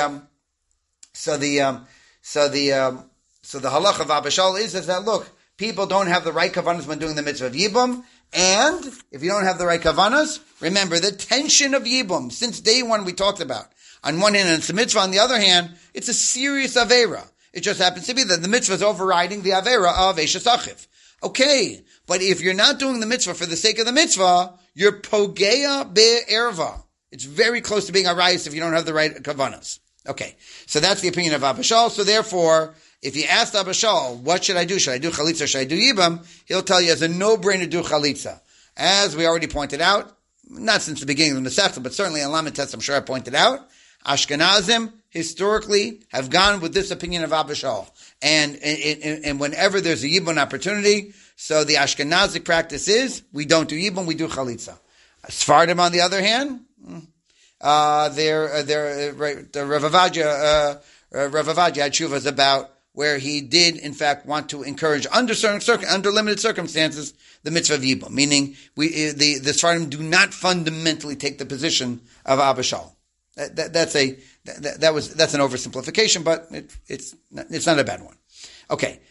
halach of Abba Shaul is that look, people don't have the right kavanas when doing the mitzvah of Yibam. And if you don't have the right kavanas, remember the tension of Yibum. Since day one we talked about. On one hand, it's a mitzvah. On the other hand, it's a serious avera. It just happens to be that the mitzvah is overriding the avera of Eshes Achiv. Okay, but if you're not doing the mitzvah for the sake of the mitzvah, you're pogeya be'erva. It's very close to being a rayis if you don't have the right kavanas. Okay, so that's the opinion of Abba Shaul. So therefore, if you asked Abba Shaul, what should I do? Should I do chalitza? Should I do yibam? He'll tell you as a no-brainer do chalitza. As we already pointed out, not since the beginning of the Masechta, but certainly in Lamed Tes, I'm sure I pointed out, Ashkenazim historically have gone with this opinion of Abba Shaul. And whenever there's a yibam opportunity, so the Ashkenazic practice is, we don't do yibam, we do chalitza. Sfardim, on the other hand, the Rav Avadia had shuvas about where he did, in fact, want to encourage under limited circumstances the mitzvah of yibum, meaning the Sfardim do not fundamentally take the position of Abba Shaul. That's an oversimplification, but it's not a bad one. Okay,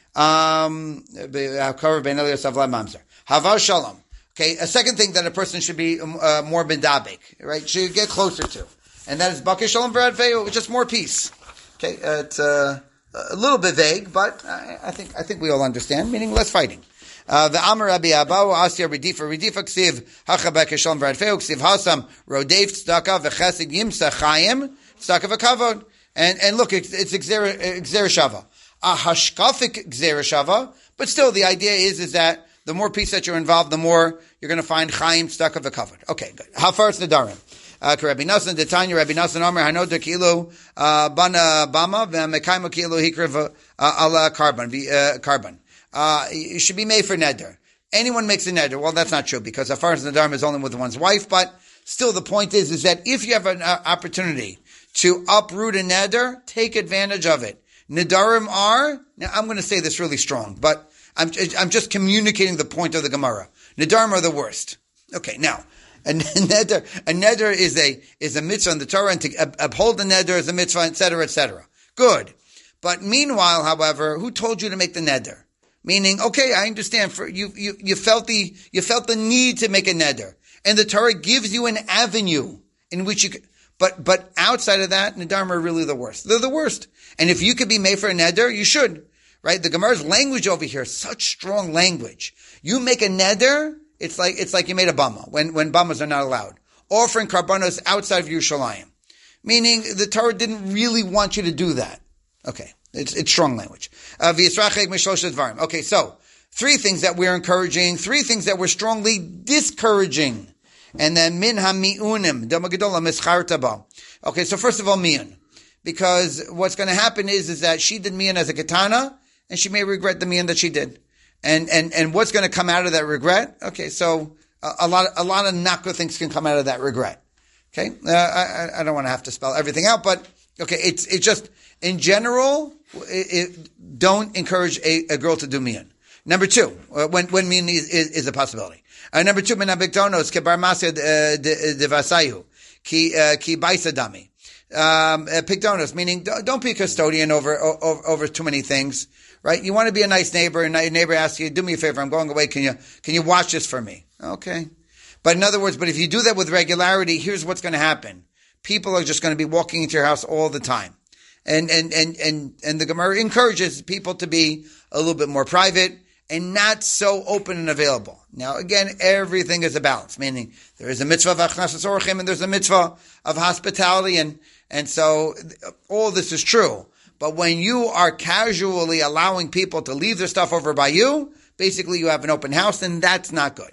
Havar Shalom. Okay, a second thing that a person should be more bedabek, right? Should get closer to, and that is Bakei Shalom V'Rad Veo, just more peace. Okay, it's a little bit vague, but I think we all understand, meaning less fighting. The Amar Rabbi Abahu Asir Ridifa Ksiv Hacha Bakei Shalom V'Rad Veo Ksiv Hasam Rodef Tzedakah V'Chesed Yimsa Chaim Tzedakah V'Kavod. And look, it's Gzera Shava, a hashkafic Gzera Shava, but still the idea is that the more peace that you're involved, the more you're going to find Chaim Tzedakah V'Kavod. Okay, good. Hafar's Nedarim. Rabbi Nassan, Detanya, Rabbi Nassan Omer, Hanoda Kilo, Bana Bama, V'Mekayma Kilo Hikriv, Ala Karban. You should be made for neder. Anyone makes a neder. Well, that's not true because as far as nedarim is only with one's wife, but still the point is that if you have an opportunity to uproot a neder, take advantage of it. Nedarim are, now I'm going to say this really strong, but I'm just communicating the point of the Gemara. Nedarim are the worst. Okay, now, a neder is a mitzvah in the Torah, and to uphold the neder is a mitzvah, etc., etc. Good. But meanwhile, however, who told you to make the neder? Meaning, okay, I understand. You felt the need to make a neder, and the Torah gives you an avenue in which you. But outside of that, nedarim are really the worst. They're the worst. And if you could be made for a neder, you should, right? The Gemara's language over here, such strong language. You make a neder, it's like you made a bama when bamas are not allowed. Offering karbanos outside of Yerushalayim, meaning the Torah didn't really want you to do that. Okay. It's strong language. Okay, so 3 things that we're encouraging, 3 things that we're strongly discouraging. And then min ha-mi'unim, damagedola mischartaba. Okay, so first of all, mi'un. Because what's going to happen is that she did mi'un as a katana, and she may regret the mi'un that she did. And what's going to come out of that regret? Okay, so a lot of not good things can come out of that regret. Okay, I don't want to have to spell everything out, but okay, it's just, in general, don't encourage a girl to do mi'un. Number 2, when mi'un is a possibility. Number 2, menabiktonos kebar masya devasayu ki baisa dami. Pictonos, meaning don't be a custodian over too many things, right? You want to be a nice neighbor, and your neighbor asks you, do me a favor, I'm going away, can you watch this for me? Okay. But in other words, if you do that with regularity, here's what's going to happen. People are just going to be walking into your house all the time. And the Gemara encourages people to be a little bit more private and not so open and available. Now, again, everything is a balance, meaning there is a mitzvah of achnasas orchim and there's a mitzvah of hospitality, and so all this is true. But when you are casually allowing people to leave their stuff over by you, basically you have an open house, and that's not good.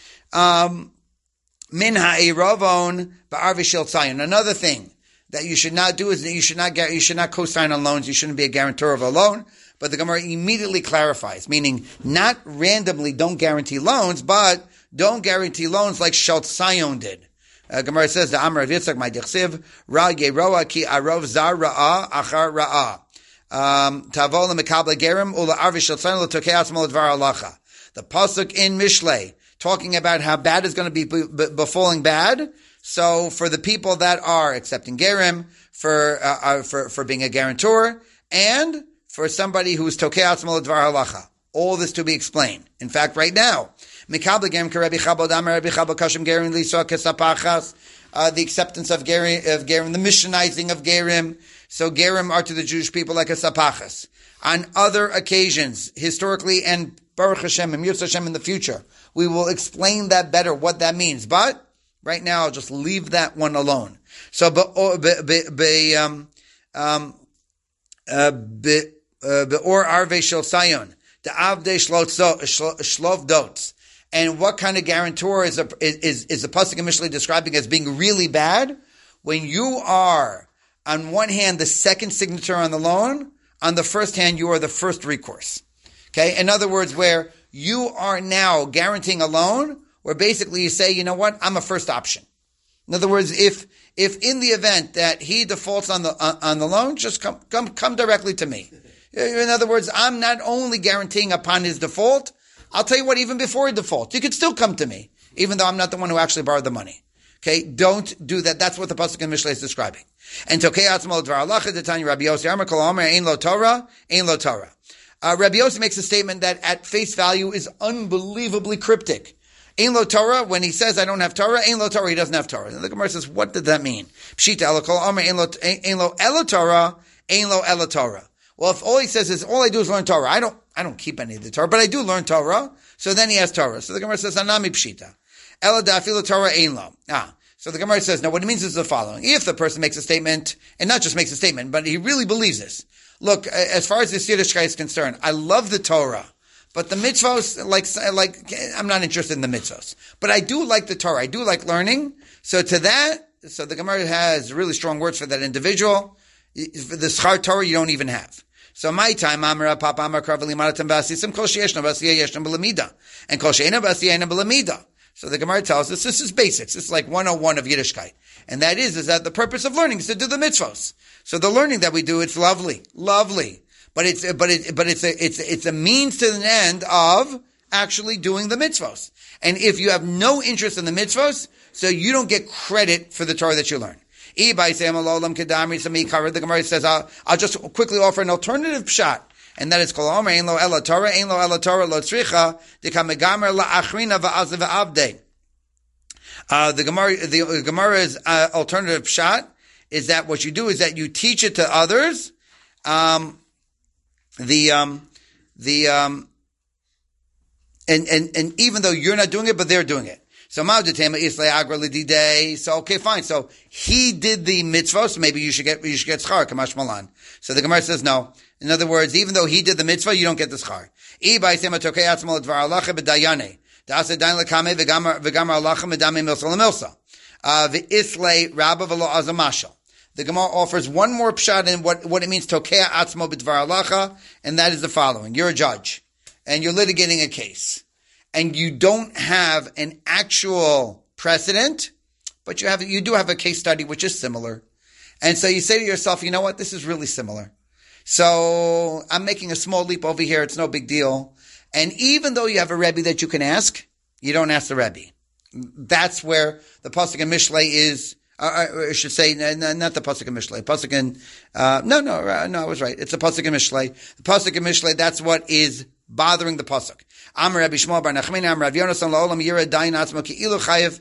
Min ha'eravon ba'arvi shel tzayin. Another thing that you should not do is that you should not co-sign on loans. You shouldn't be a guarantor of a loan. But the Gemara immediately clarifies, meaning not randomly don't guarantee loans, but don't guarantee loans like Shel Tzayon did. Gemara says, the Amar of Yitzchak, my dichsiv, Ra yeroa ki arov zar ra'a achar ra'a. Tavol lemekabla gerim ula arvi Shel Tzayon l'tokei atzmo l'dvar halacha. The pasuk in Mishlei, talking about how bad is going to be befalling bad. So for the people that are accepting gerim, for being a guarantor, and for somebody who is tokei atzmo l'dvar halacha. All this to be explained. In fact, right now, the acceptance of gerim, the missionizing of gerim. So gerim are to the Jewish people like a sapachas. On other occasions, historically and Baruch Hashem and Yirtzeh Hashem in the future, we will explain that better, what that means. But right now, I'll just leave that one alone. So, Be'or arve shel sayon, the avdei shlov dots. And what kind of guarantor is the pasuk initially describing as being really bad? When you are, on one hand, the second signature on the loan, on the first hand, you are the first recourse. Okay? In other words, where you are now guaranteeing a loan, where basically you say, you know what, I'm a first option. In other words, if in the event that he defaults on the loan, just come directly to me. In other words, I'm not only guaranteeing upon his default, I'll tell you what, even before he defaults, you could still come to me, even though I'm not the one who actually borrowed the money. Okay, don't do that. That's what the pasuk in Mishlei is describing. And tokei atzmo l'dvar halacha detanya Rabbi Yossi Amar kol omer ein lo Torah, ein lo Torah. Rabbi Yossi makes a statement that at face value is unbelievably cryptic. Ein lo Torah, when he says I don't have Torah, ein lo Torah, he doesn't have Torah. And the Gemara says, what did that mean? Pshita ela kol omer ein lo ela Torah, ein lo ela Torah. Well, if all he says is, all I do is learn Torah, I don't keep any of the Torah, but I do learn Torah, so then he has Torah. So the Gemara says, Anami Pshita. Ela da'afilo Torah ein lo. So the Gemara says, now what it means is the following. If the person makes a statement, and not just makes a statement, but he really believes this. Look, as far as this Yiddishkeit is concerned, I love the Torah, but the mitzvos, like, I'm not interested in the mitzvos. But I do like the Torah, I do like learning. So the Gemara has really strong words for that individual. The schar Torah you don't even have. So my time, Amra Papa Amar Kravali Maratam Basisim Kol Sheyeshna Basiya Yeshna Belamida and Kol Sheina Basiya Belamida. So the Gemara tells us this is basics. This is like 101 of Yiddishkeit. And that is that the purpose of learning is to do the mitzvos. So the learning that we do, it's lovely. But it's a means to the end of actually doing the mitzvos. And if you have no interest in the mitzvos, so you don't get credit for the Torah that you learn. The Gemara says, I'll just quickly offer an alternative pshat. And that is Kol Omer Ein Lo Ela Torah, Ein Lo Ela Torah Lo Tzricha Dikamegamer La Achrina Va'azav Va'avdei. The Gemara's alternative pshat is that what you do is that you teach it to others. And even though you're not doing it, but they're doing it. So okay, fine. So he did the mitzvah, so maybe you should get schar, kamash malan. So the Gemara says no. In other words, even though he did the mitzvah, you don't get the schar. The Gemara offers one more pshat in what it means tokea atzmo b'dvar halacha, and that is the following. You're a judge, and you're litigating a case, and you don't have an actual precedent, but you do have a case study which is similar. And so you say to yourself, you know what, this is really similar. So I'm making a small leap over here, it's no big deal. And even though you have a Rebbe that you can ask, you don't ask the Rebbe. That's where the Pasuk in Mishlei is, I should say, not the Pasuk in Mishlei. Pasuk in, no, I was right. It's the Pasuk in Mishlei. The Pasuk in Mishlei, that's what is bothering the Pasuk. Amar Rabbi Shmuel bar Nachmani, Amar Rabbi Yonasan la'olam yira dayin atzmo ki'ilu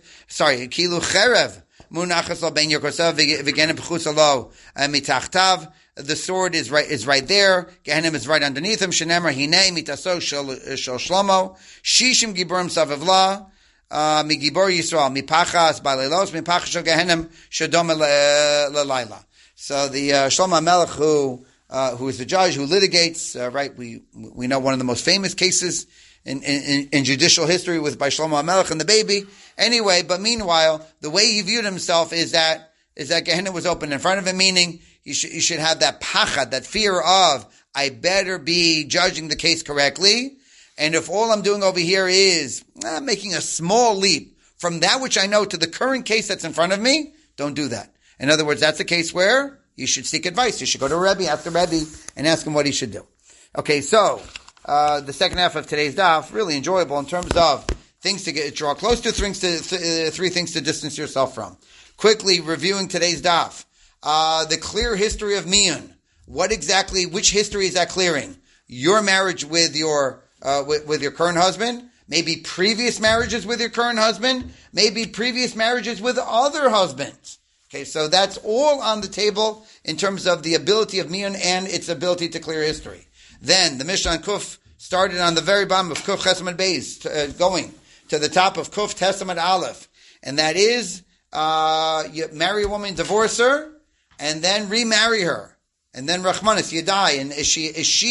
cherev, munachas lo ben yokosav v'genem b'chutz lo mitachtav. The sword is right there. Gehenim is right underneath him. Shenemar hinei mitaso shel Shlomo. Shishim giborim savavla. Migibor Yisrael, mipachas balelos, mipachas shel Gehenim shadom lelayla. So the Shlomo Melech, who is the judge who litigates, right? We know one of the most famous cases in judicial history by Shlomo Melech and the baby. Anyway, but meanwhile, the way he viewed himself is that Gehenna was open in front of him, meaning you should have that pachad, that fear of, I better be judging the case correctly. And if all I'm doing over here is making a small leap from that which I know to the current case that's in front of me, don't do that. In other words, that's a case where you should seek advice. You should go to a Rebbe, ask the Rebbe, and ask him what he should do. Okay, so the second half of today's daf, really enjoyable in terms of things to draw close to, three things to distance yourself from. Quickly reviewing today's daf. The clear history of Miyun. Which history is that clearing? Your marriage with your current husband, maybe previous marriages with your current husband, maybe previous marriages with other husbands. Okay, so that's all on the table in terms of the ability of Miyun and its ability to clear history. Then the Mishnah on Kuf started on the very bottom of Kuf Chesamad Beis, going to the top of Kuf Chesamad Aleph, and that is you marry a woman, divorce her, and then remarry her, and then Rachmanis, you die, and is she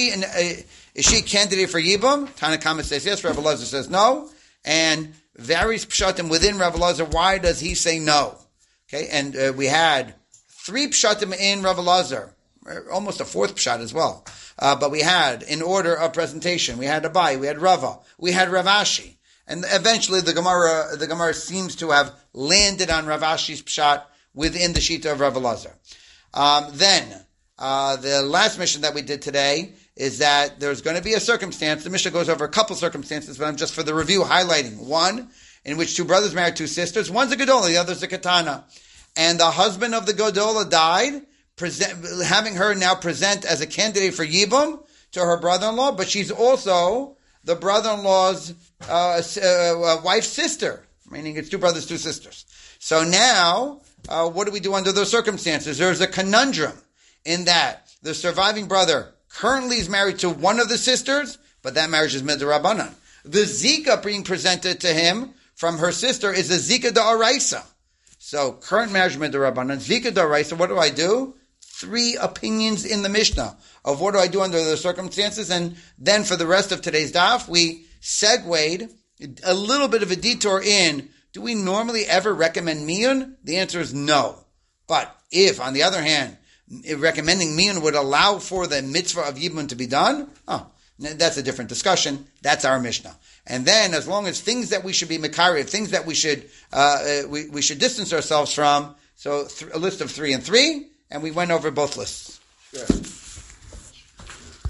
a candidate for Yibum? Tanakama says yes, Rebbe Elazar says no, and various pshatim within Rebbe Elazar, why does he say no? Okay, and we had 3 pshatim in Rebbe Elazar, almost a 4th pshat as well. But we had, in order of presentation, we had Abai, we had Rava, we had Rav Ashi, and eventually the Gemara seems to have landed on Rav Ashi's pshat within the shita of Rebbe Elazar. Then the last mission that we did today is that there's going to be a circumstance. The Mishnah goes over a couple circumstances, but I'm just for the review highlighting one in which 2 brothers married 2 sisters. One's a Gedola, the other's a Katana. And the husband of the Gedola died, having her now present as a candidate for Yibum to her brother-in-law, but she's also the brother-in-law's wife's sister, meaning it's 2 brothers, 2 sisters. So now, what do we do under those circumstances? There's a conundrum in that the surviving brother currently is married to one of the sisters, but that marriage is midrabanan. The zika being presented to him from her sister is a zika da'araisa. So current marriage midrabanan, zika da'araisa. What do I do? 3 opinions in the Mishnah of what do I do under the circumstances, and then for the rest of today's daf, we segued a little bit of a detour in. Do we normally ever recommend miyun? The answer is no. But if, on the other hand, recommending miyun would allow for the mitzvah of yibum to be done, that's a different discussion. That's our Mishnah. And then, as long as things that we should be mekarev, things that we should we should distance ourselves from, so a list of 3 and 3, and we went over both lists. Sure.